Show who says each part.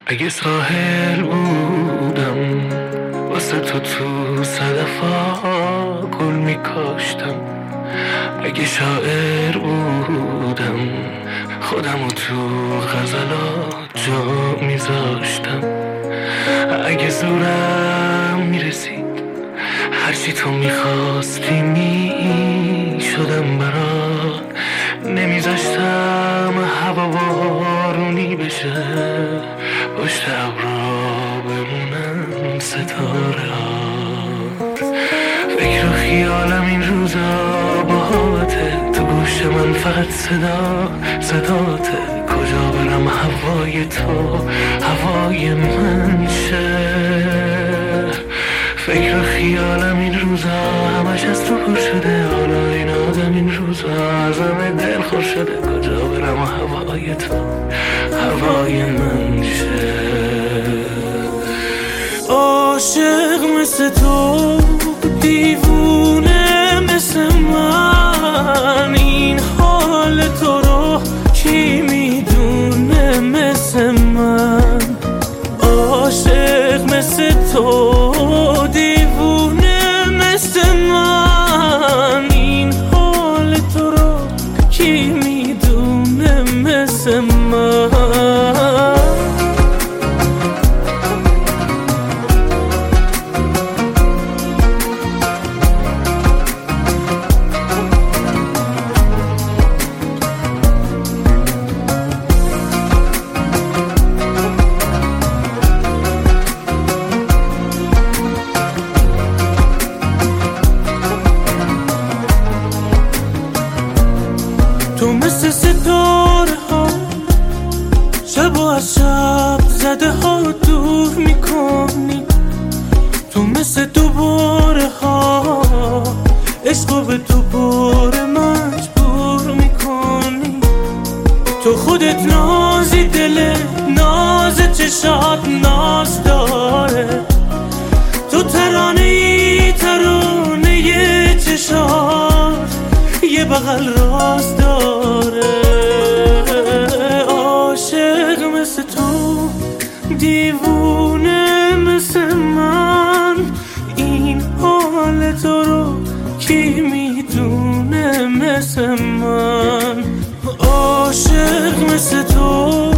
Speaker 1: اگه ساحل بودم واسه تو صدفا گل میکاشتم، اگه شاعر بودم خودمو تو غزلات جا میذاشتم، اگه زورم میرسید هرچی تو میخواستی میشدم برات، نمیذاشتم هوا بارونی بشه پشت ابرا بمونن ستاره ها. فکر و خیالم این روزا باهاته، تو گوش من فقط صداته، کجا برم هوای تو هوای من شه. فکر و خیالم این روزا همش از تو پر شده، حالا این آدم این روزا ازم دل خور شده، کجا برم هوای تو هوای من شه.
Speaker 2: عاشق مثل تو، دیوونه مثل من، این حال تو رو کی میدونه مثل من. عاشق مثل تو، دیوونه مثل من، این حال تو رو کی میدونه مثل من. تو مثل ستاره ها شب و از شب زده ها دور میکنی، تو مثل دوباره ها عشق به تو باره مجبور میکنی. تو خودت نازی، دل ناز چشات ناز داره، تو ترانه چشات یه بغل راز داره. عاشق مثل تو، دیوونه مثل من، این حال تو رو کی میدونه مثل من. عاشق مثل تو،